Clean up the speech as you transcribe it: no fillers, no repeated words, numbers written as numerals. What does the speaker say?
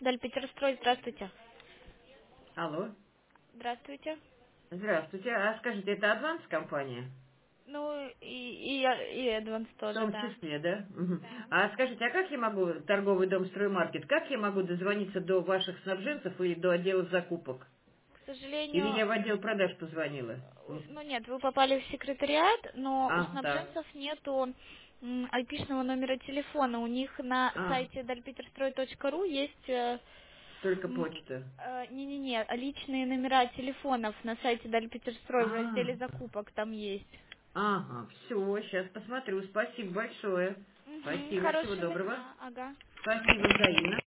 Дальпетерстрой, здравствуйте. Алло. Здравствуйте. Здравствуйте. А скажите, это Адванс компания? Ну, и Эдванс В тоже, том да. числе, да? Мгм. Да. А скажите, а как я могу, торговый дом «Строймаркет», как я могу дозвониться до ваших снабженцев или до отдела закупок? К Или сожалению, я в отдел продаж позвонила? ну нет, вы попали в секретариат, но у Так. снабженцев нету айпишного номера телефона. У них на А, сайте dalpeterstrой.ru есть только почта. не-не-не, личные номера телефонов на сайте Дальпетерстрой в А, разделе закупок там есть. ага, все, сейчас посмотрю. Спасибо большое. Спасибо, всего Хорошего доброго. дня, ага. Спасибо взаимно.